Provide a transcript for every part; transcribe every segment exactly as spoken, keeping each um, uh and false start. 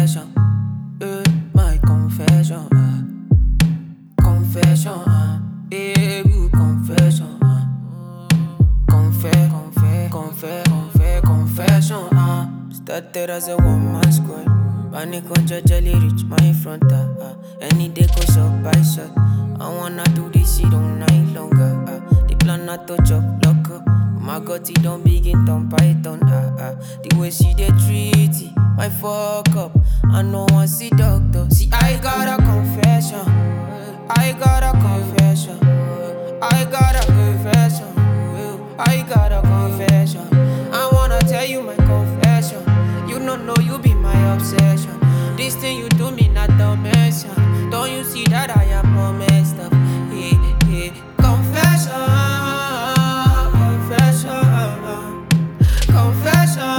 confession. Uh, my confession. Uh, confession. Uh, yeah, good confession. Uh, confess, confess, confess, confess, confession. Uh, started as a one man squad. Panic on jelly reach my front. Uh, uh, any day go shot by shot. I wanna do this shit all night longer. Uh, the plan not to chop lock up. My gut it don't begin turn python. Uh, uh, the way she dey treat it, my fuck up. I know I see doctor. See I got a confession. I got a confession. I got a confession. I got a confession. I wanna tell you my confession. You don't know you be my obsession. This thing you do me not the mention. Don't you see that I am all messed up? Yeah, yeah. Confession, confession, confession,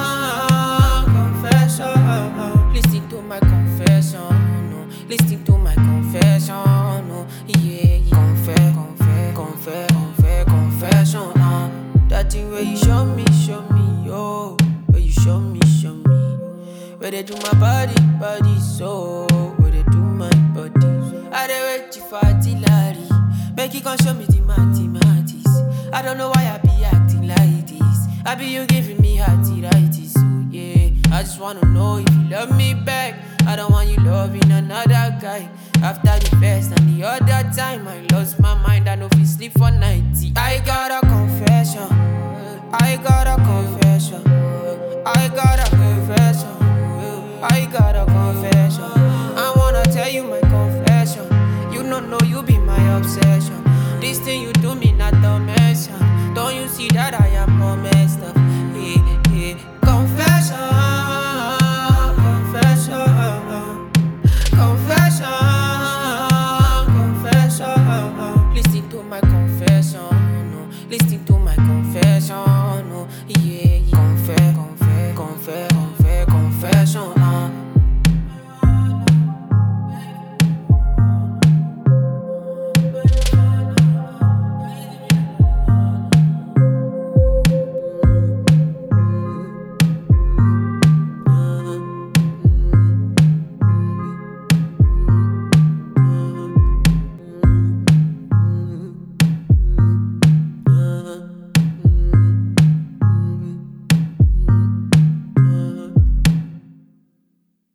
confession. Listen to my confession, no. Listen to my confession, no. Yeah, yeah. Confess, confess, confess, confess, confession. Uh. That thing where you show me, show me, yo. Where you show me, show me. Where they do my body, body, so where they do my body. I dey wait you for artillery. Make you come show me the mathematics. I don't know why I be acting like this. I be you giving me arthritis, so yeah. I just wanna know if you love me back. I don't want you loving another guy. After the first and the other time, I lost my mind. I know if you sleep for ninety. I got a confession. I got a confession. I got a confession. I got a confession.